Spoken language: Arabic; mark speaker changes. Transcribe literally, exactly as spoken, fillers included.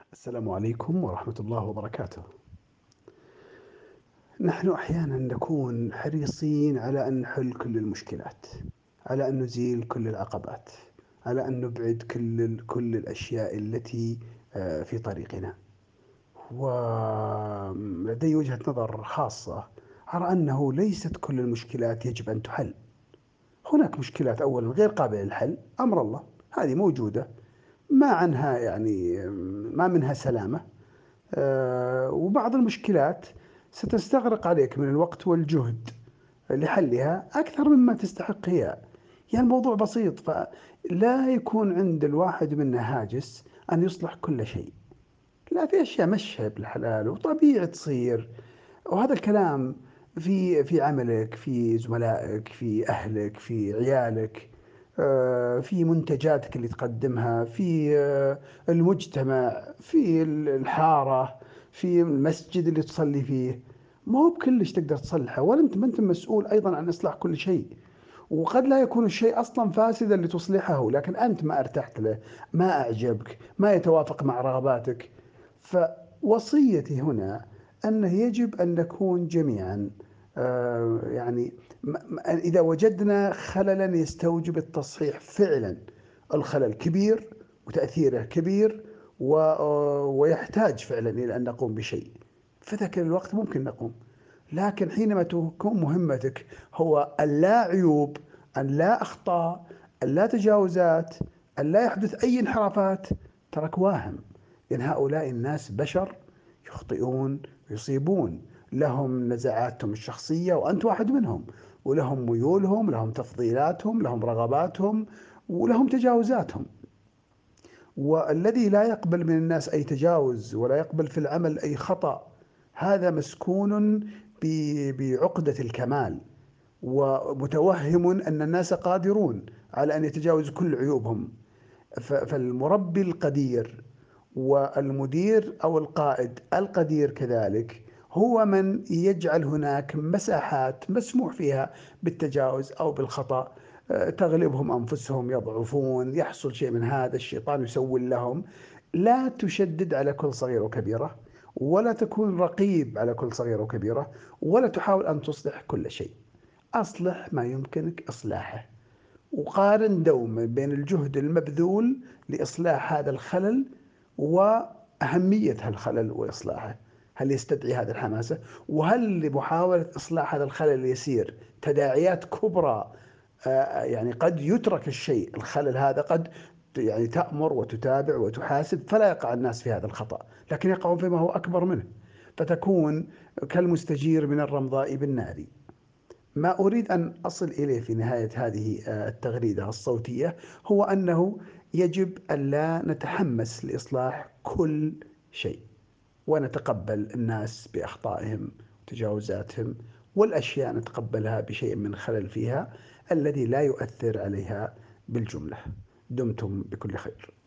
Speaker 1: السلام عليكم ورحمة الله وبركاته. نحن أحيانا نكون حريصين على أن نحل كل المشكلات، على أن نزيل كل العقبات، على أن نبعد كل ال- كل الأشياء التي آه، في طريقنا. ولدي وجهة نظر خاصة، أرى أنه ليست كل المشكلات يجب أن تحل. هناك مشكلات أولا غير قابلة للحل، أمر الله، هذه موجودة، ما عنها يعني ما منها سلامة. آه، وبعض المشكلات ستستغرق عليك من الوقت والجهد لحلها أكثر مما تستحق هي. يعني الموضوع بسيط، فلا يكون عند الواحد منا هاجس أن يصلح كل شيء. لا، في أشياء مشها بالحلال وطبيعي تصير، وهذا الكلام في في عملك، في زملائك، في أهلك، في عيالك، آه، في منتجاتك اللي تقدمها، في آه، المجتمع، في الحارة، في المسجد اللي تصلي فيه. ما هو بكلش تقدر تصلحه، ولا أنت ما أنت مسؤول أيضا عن إصلاح كل شيء. وقد لا يكون الشيء أصلا فاسدا لتصلحه، لكن أنت ما ارتحت له، ما أعجبك، ما يتوافق مع رغباتك. فوصيتي هنا أنه يجب أن نكون جميعا آه، يعني م- م- إذا وجدنا خللا يستوجب التصحيح فعلا. الخلل كبير وتأثيره كبير، و- آه، ويحتاج فعلا إلى أن نقوم بشيء، فذاك الوقت ممكن نقوم. لكن حينما تكون مهمتك هو أن لا عيوب، أن لا أخطاء، أن لا تجاوزات، أن لا يحدث أي انحرافات، ترك واهم. لأن هؤلاء الناس بشر، يخطئون ويصيبون، لهم نزعاتهم الشخصية وأنت واحد منهم، ولهم ميولهم، لهم تفضيلاتهم، لهم رغباتهم، ولهم تجاوزاتهم. والذي لا يقبل من الناس أي تجاوز ولا يقبل في العمل أي خطأ، هذا مسكون ب- بعقدة الكمال، ومتوهم أن الناس قادرون على أن يتجاوزوا كل عيوبهم. ف- فالمربي القدير والمدير أو القائد القدير كذلك هو من يجعل هناك مساحات مسموح فيها بالتجاوز أو بالخطأ. آه، تغلبهم أنفسهم، يضعفون، يحصل شيء من هذا، الشيطان يسول لهم. لا تشدد على كل صغيرة وكبيرة، ولا تكون رقيب على كل صغيرة وكبيرة، ولا تحاول أن تصلح كل شيء. أصلح ما يمكنك إصلاحه، وقارن دوما بين الجهد المبذول لإصلاح هذا الخلل وأهمية هالخلل وإصلاحه. هل يستدعي هذه الحماسة؟ وهل لمحاولة إصلاح هذا الخلل اليسير تداعيات كبرى؟ آه، يعني قد يترك الشيء، الخلل هذا قد يعني تأمر وتتابع وتحاسب فلا يقع الناس في هذا الخطأ، لكن يقعون فيما هو أكبر منه، فتكون كالمستجير من الرمضاء بالنار. ما أريد أن أصل إليه في نهاية هذه آه، التغريدة الصوتية هو أنه يجب أن لا نتحمس لإصلاح كل شيء، ونتقبل الناس بأخطائهم وتجاوزاتهم، والأشياء نتقبلها بشيء من خلل فيها الذي لا يؤثر عليها بالجملة. دمتم بكل خير.